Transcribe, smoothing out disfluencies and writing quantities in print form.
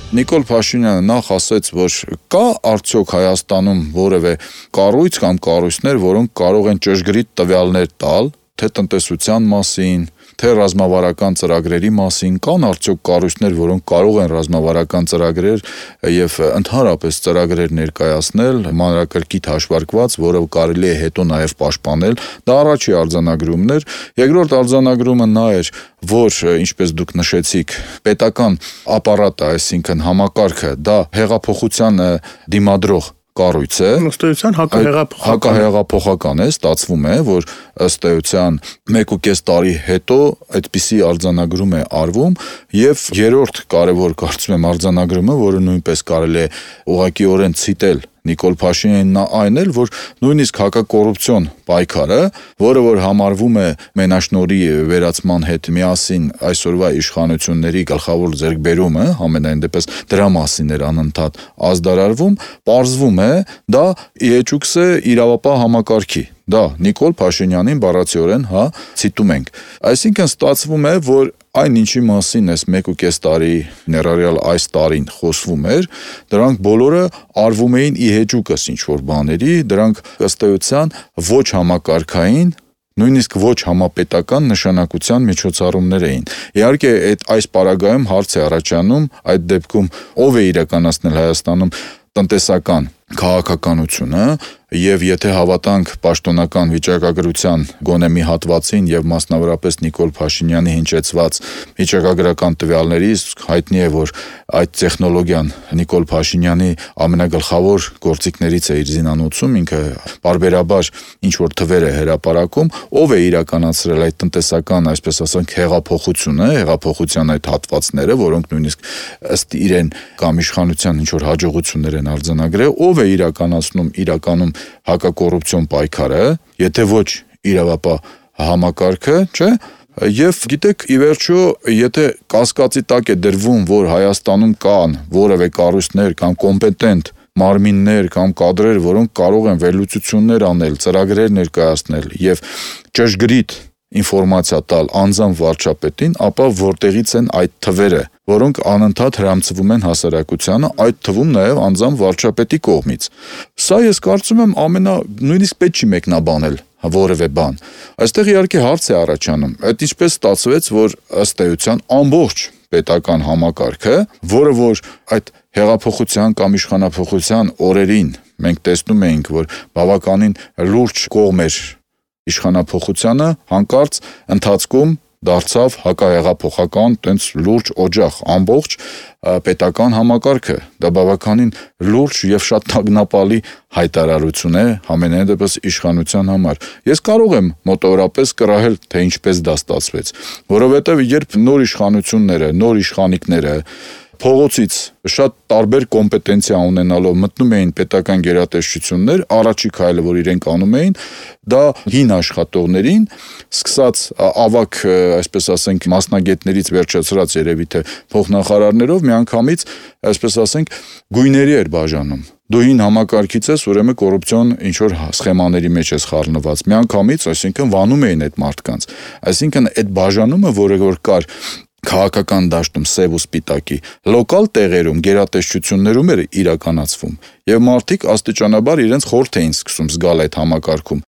Նիկոլ Փաշինյանը նախ ասաց, որ կա արդյոք Հայաստանում որևէ կառույց կամ կառույցներ, որոնք կարող են ճշգրիտ տվյալներ տալ, թե տնտեսության մասին, թե ռազմավարական ծրագրերի մասին, կան արդյոք կառույցներ, որոնք կարող են ռազմավարական ծրագրեր եւ ընդհանրապես ծրագրեր ներկայացնել, մանրակրկիտ հաշվարկված, որը կարելի է հետո նաեւ պաշտպանել, դա առաջի արձանագրումն էր։ Երկրորդ արձանագրումը նա էր, որ ինչպես դուք նշեցիք, պետական ապարատը, այսինքն համակարգը, դա հեղափոխության դիմադրող կառույց է։ Ըստ էության հակահեղափոխական է, ստացվում է, որ ըստ էության 1.5 տարի հետո այդպիսի արձանագրում է արվում եւ երրորդ կարևոր կարծում եմ արձանագրումը, որը նույնպես կարելի է ուղղակիորեն ցիտել Նիկոլ Փաշինյանին, նա այն էլ, որ նույնիսկ հակակոռուպցիոն պայքարը, որը որ համարվում է մենաշնորհի վերացման հետ միասին այսօրվա իշխանությունների գլխավոր ձեռքբերումը, համենայն դեպս դրա մասին էր անընդհատ ազդարարվում, պարզվում է, դա իեջուքս է իրավապահ համակարգի։ Դա Նիկոլ Փաշինյանին բառացիորեն ցիտում ենք։ Այսինքն ստացվում է, որ այն ինչի մասին էս 1.5 տարի ներառյալ այս տարին խոսվում էր, դրանք բոլորը արվում էին իհեճուկս ինչ-որ բաների, դրանք ըստ էության ոչ համակարգային, նույնիսկ ոչ համապետական նշանակության միջոցառումներ էին։ Իհարկե, այս պարագայում հարց է առաջանում, այդ դեպքում ով է իրականացնել Հայաստանում տնտեսական քաղաքականությունը, եւ եթե հավատանք պաշտոնական վիճակագրության գոնե մի հատվածին եւ մասնավորապես Նիկոլ Փաշինյանի հնչեցված վիճակագրական տվյալներից, հայտնի է, որ այդ տեխնոլոգիան Նիկոլ Փաշինյանի ամենագլխավոր գործիքներից է իր զինանոցում, ինքը բարբերաբար ինչ որ թվեր է հրապարակում, ով է իրականացրել այդ տնտեսական, այսպես ասենք, հեղափոխությունը, հեղափոխության այդ հատվածները, որոնք նույնիսկ ըստ իրեն կամ իշխանության ինչ որ հաջողություններ են արձանագրել, ով է իրականացնում իրականում հակակոռուպցիոն պայքարը, եթե ոչ իրավապահ համակարգը, չէ՞։ Եվ գիտեք, ի վերջո, եթե կասկածի տակ է դրվում, որ Հայաստանում կան որևէ կառույցներ կամ կոմպետենտ մարմիններ կամ կադրեր, որոնք կարող են վերլուծություններ անել, ծրագրեր ներկայացնել եւ ճշգրիտ ինֆորմացիա տալ անձամբ վարչապետին, ապա որտեղից են այդ թվերը, որոնք անընդհատ հրամցվում են հասարակությանը, այդ թվում նաև անձամբ վարչապետի կողմից։ Սա ես կարծում եմ նույնիսկ պետք չի մեկնաբանել որևէ բան։ Այստեղ իհարկե հարց է առաջանում, այդ ինչպես ստացվեց, որ ըստ էության ամբողջ պետական համակարգը, որը որ այդ հեղափոխության կամ իշխանափոխության օրերին մենք տեսնում էինք, որ բավականին լուրջ կողմ էր իշխանափոխությանը, հանկարծ ընթացքում դարձավ հակահեղափոխական, տենց լուրջ օջախ, ամբողջ պետական համակարգը, դա բավականին լուրջ եւ շատ տագնապալի հայտարարություն է համենայն դեպս իշխանության համար։ Ես կարող եմ մոտավորապես կռահել, թե ինչպես դա ստացվեց, որովհետեւ երբ նոր իշխանությունները, նոր իշխանիկները փողոցից շատ տարբեր կոմպետենցիա ունենալով մտնում էին պետական գերատեսչություններ, առաջի քայլը, որ իրենք անում էին, դա հին աշխատողներին, սկսած ավակ, այսպես ասենք, մասնագետներից վերջացրած երևի թե փոխնախարարներով միանգամից, այսպես ասենք, գույների էր բաժանում։ Դու հին համակարգից ես, ուրեմն կոռուպցիոն ինչ-որ սխեմաների մեջ ես խառնված։ Միանգամից, այսինքն վանում էին այդ մարդկանց։ Այսինքն այդ բաժանումը, որը որ կար քաղաքական դաշտում սև ու սպիտակի, լոկալ տեղերում, գերատեսչություններում էր իրականացվում, եւ մարդիկ աստիճանաբար իրենց խորթ էին սկսում զգալ այդ համակարգում։